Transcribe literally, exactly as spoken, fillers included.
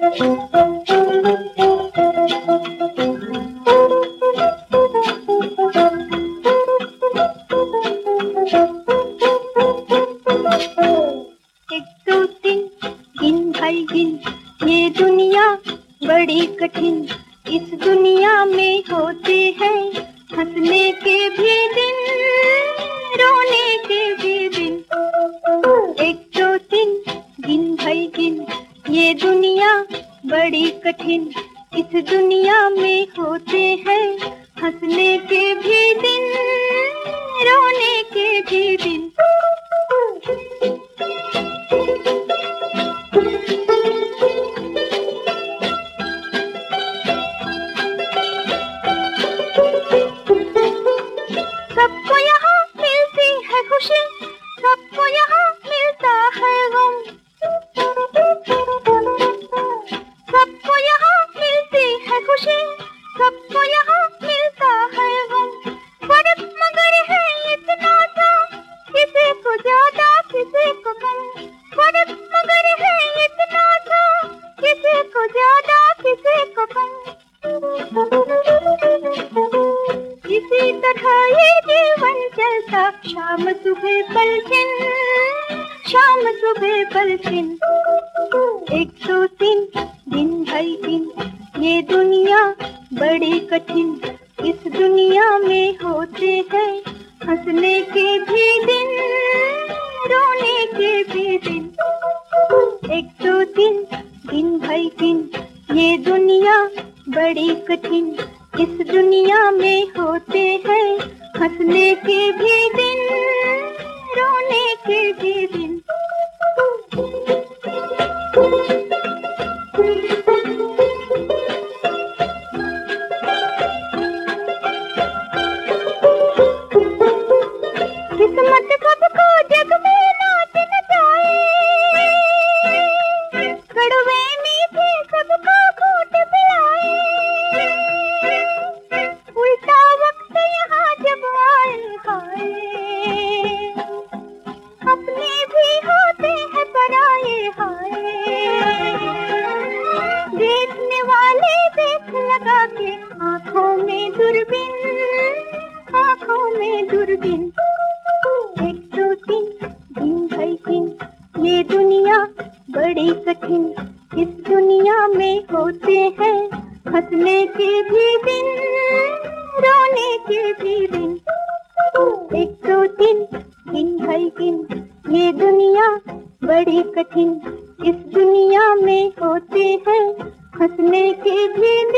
दो तीन गिन भाई गिन, ये दुनिया बड़ी कठिन। इस दुनिया में होते हैं हंसने के भी दिन, रोने के भी दिन। एक दो तीन गिन भाई गिन, ये दुनिया बड़ी कठिन। इस दुनिया में होते हैं हंसने के भी दिन, रोने के भी दिन। सबको यहाँ मिलती है खुशी, सबको यहाँ मिलता है गम। सबको यहाँ मिलती है खुशी, सबको यहाँ मिलता है गम। फर्क मगर है इतना सा, किसी को ज्यादा किसी को कम। फर्क मगर है इतना सा, किसी को ज्यादा किसी को कम। इसी तरह ये जीवन चलता, शाम सुबह पलछिन, शाम सुबह पलछिन। एक दो तीन दिन भाई दिन, ये दुनिया बड़ी कठिन। इस दुनिया में होते हैं हंसने के भी दिन, रोने के भी दिन। एक दो तीन दिन भाई दिन, ये दुनिया बड़ी कठिन। इस दुनिया में होते हैं हंसने के भी दिन, रोने के भी दिन। किस्मत सबको जग में नाच नचाए, कड़वे मीठे सबको घूंट पिलाए। उल्टा वक्त यहाँ जब आए हाय, अपने भी होते हैं पराए हाय। देखने वाले देख लगा के आँखों में दूरबीन, आँखों में दूरबीन। एक दो तीन दिन भाई दिन, ये दुनिया बड़ी कठिन। इस दुनिया में होते हैं हंसने के भी दिन, रोने के भी दिन। एक दो तीन दिन भाई दिन, ये दुनिया बड़ी कठिन। इस दुनिया में होते हैं हंसने के भी दिन।